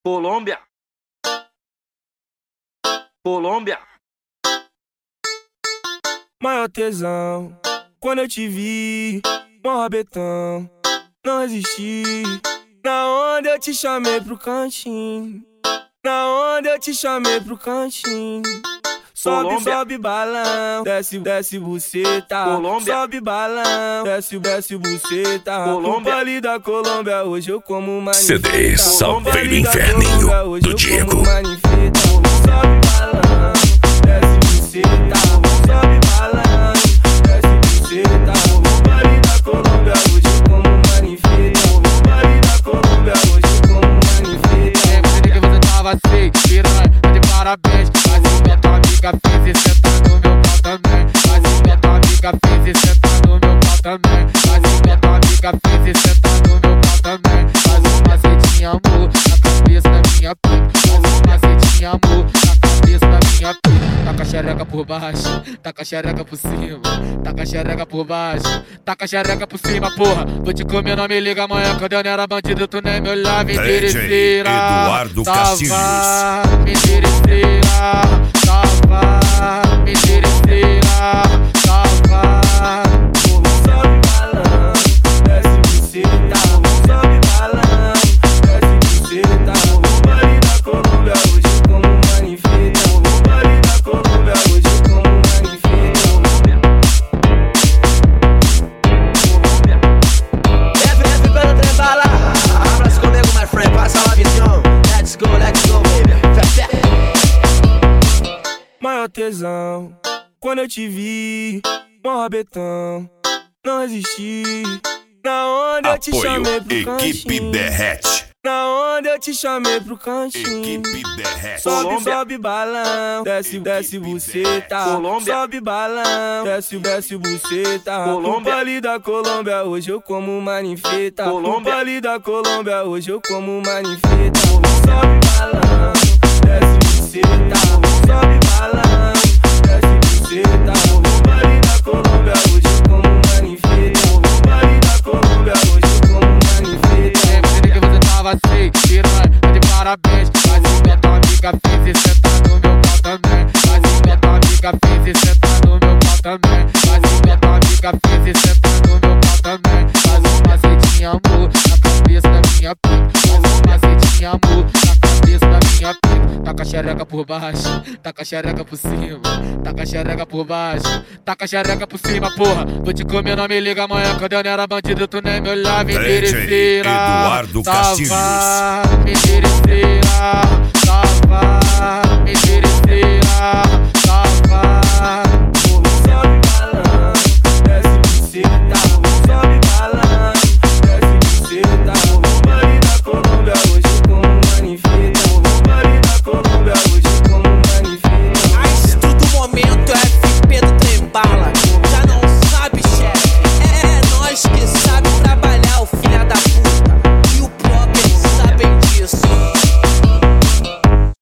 Colômbia, Colômbia. Maior tesão, quando eu te vi, mó rabetão, não resisti. Na onda eu te chamei pro cantinho, na onda eu te chamei pro cantinho. Sobe, Colômbia. sobe balão, desce, desce buceta. Colômbia. Sobe balão, desce, desce buceta. Colômbia. No Vale da Colômbia, hoje eu como uma CD Salveiro Vale da Inferninho Colômbia, hoje do eu Diego. como manifesta. Sobe balão, desce buceta. Sobe balão, desce buceta. No Vale da Colômbia, hoje eu como manifesta. No Vale da Colômbia, hoje eu como manifesta. Lembrei que você tava assim, piranha, tá de parabéns. Mas o que a tua amiga fez e cê tá no meu pau também. Mas o que a tua amiga fez e cê tá no meu pau também. Mas o que a tua amiga fez e cê tá no meu pau também. Faz um macetinho, amor, na cabeça da minha pica. Faz um macetinho, amor, na cabeça da minha pica. Taca a xereca por baixo, taca a xereca por cima. Taca a xereca por baixo, taca a xereca por cima, porra. Vou te comer, não me liga amanhã. Quando eu não era bandido, tu nem me olhava, interesseira. Eduardo Castilhos. Me interesseira, salva, me interesseira, salva. Sobe balão, desce buceta. Sobe balão, desce buceta. No Vale da Colômbia, hoje eu como manifesta. No Vale da Colômbia, hoje eu como manifesta. F pelo trem bala. Abraça comigo, my friend. Passa a visão. Let's go, baby. Maior tesão, quando eu te vi, mó rabetão, não resisti. Na onda eu te chamei Apoio pro Equipe cantinho. Derrete. Na onda eu te chamei pro cantinho. Equipe Derrete. Sobe, Colômbia. sobe balão, desce, desce buceta. Colômbia. Sobe balão, desce, desce buceta. Colômbia. No Vale da Colômbia, hoje eu como manifesta. No Colômbia. Vale da Colômbia, hoje eu como manifesta. Sobe balão, desce buceta. Sobe balão, desce buceta. No Vale da Colômbia, hoje eu como manifesta. No Vale da Colômbia, hoje eu como manifesta. Lembrei que você tava assim, piranha, tá de parabéns. Mas o que a tua amiga fez e cê tá no meu pau também. Mas o que a tua amiga fez e cê tá no meu pau também. Mas o que a tua amiga fez e cê tá no meu pau também. Faz um macetinho, amor, na cabeça da minha pica. Faz um macetinho, amor, na cabeça da minha pica. Taca a xereca por baixo, taca a xereca por cima. Taca a xereca por baixo, taca a xereca por cima, porra. Vou te comer, não me liga amanhã. Quando eu não era bandido, tu nem me olhava, interesseira. Eduardo Castilhos. Salva, me interesseira.